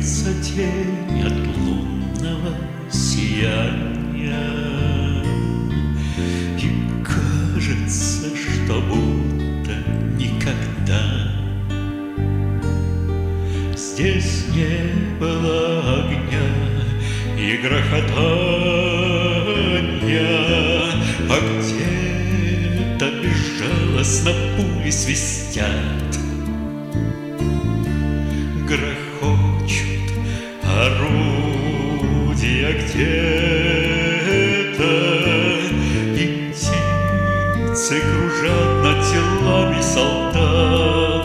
ложится тень от лунного сияния, и кажется, что будто никогда здесь не было огня и грохотания, а где-то безжалостно пули свистят, грохочут орудия где-то, и птицы кружат над телами солдат,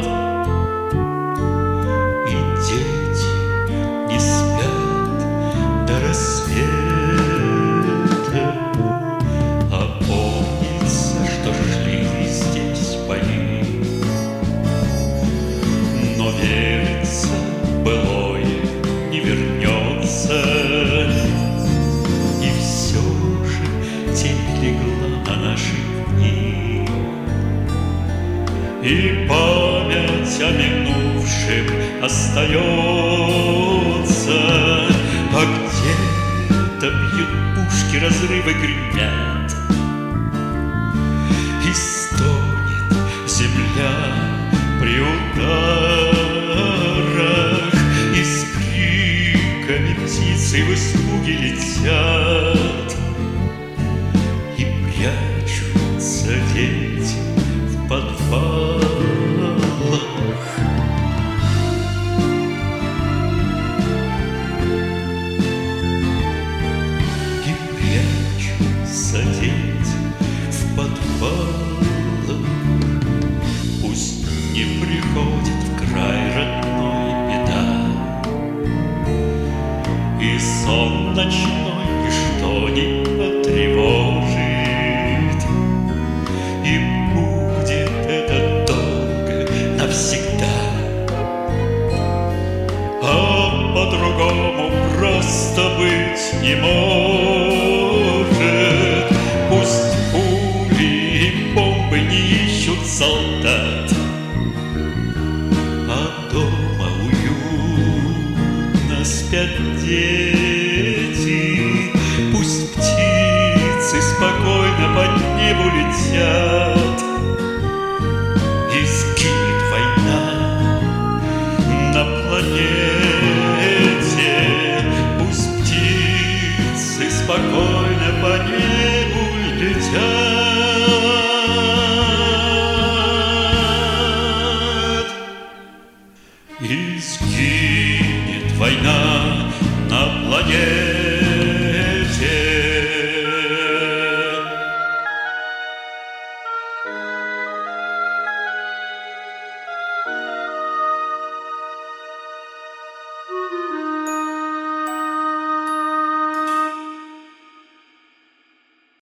и дети не спят до рассвета, а помнится, что шли здесь бои, но верится, былое не вернется, и все же тень легла на наши дни, и память о минувшем остается, а где-то бьют пушки, разрывы гремят, и стонет земля при ударах, и с криками птицы в испуге летят, и прячутся дети в подвалах. И прячутся дети в подвалах. Пусть не приходит в край родной беда, и сон ночной ничто не потревожит, и будет это долго навсегда, а по-другому просто быть не может. Пусть пули и бомбы не ищут солдат, а дома уютно спят дети. Пусть птицы спокойно по небу летят, и сгинет война на планете. Пусть птицы спокойно по небу летят, и сгинет война на планете.